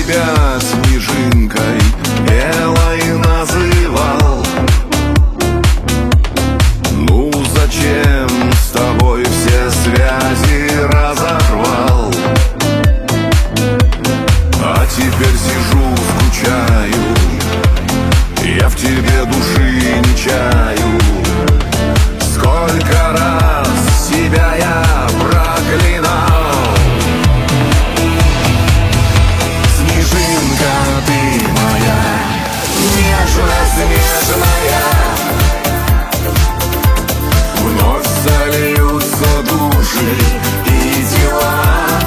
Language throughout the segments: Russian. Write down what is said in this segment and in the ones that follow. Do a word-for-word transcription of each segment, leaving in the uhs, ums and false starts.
тебя снежинкой белой называл. Ну зачем с тобой все связи разорвал? А теперь сижу, скучаю, я в тебе души не чаю. Сколько раз себя я проклинал. Снежинка ты моя, нежность нежная, вновь сольются души и тела,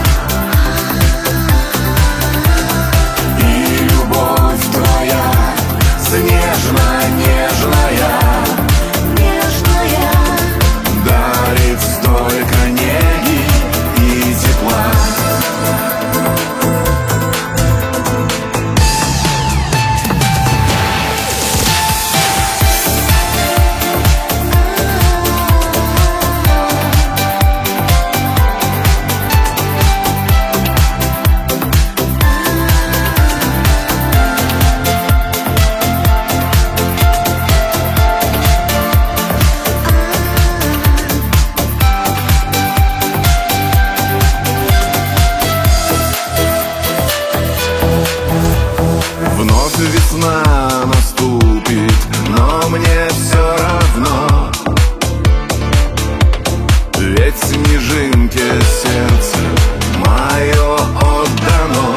и любовь твоя снежно-нежная, нежная, дарит столько неги и тепла. Вновь весна наступит, но мне все равно, ведь снежинке сердце мое отдано.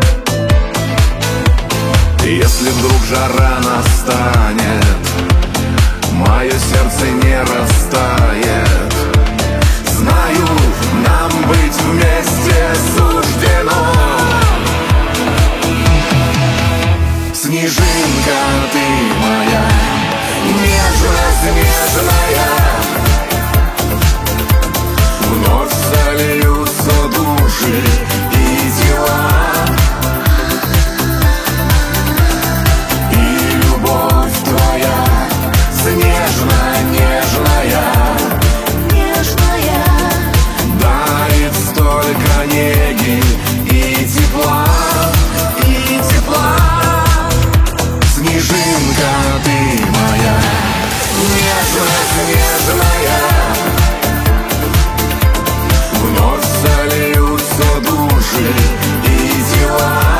Если вдруг жара настанет, мое сердце не растает. Знаю, нам быть вместе суждено. Снежинка ты моя, нежность нежная, вновь сольются души и тела, и любовь твоя снежно-нежная, нежная, дарит столько неги и тепла, и тепла. Снежинка ты моя, нежность нежная, вновь сольются души и тела.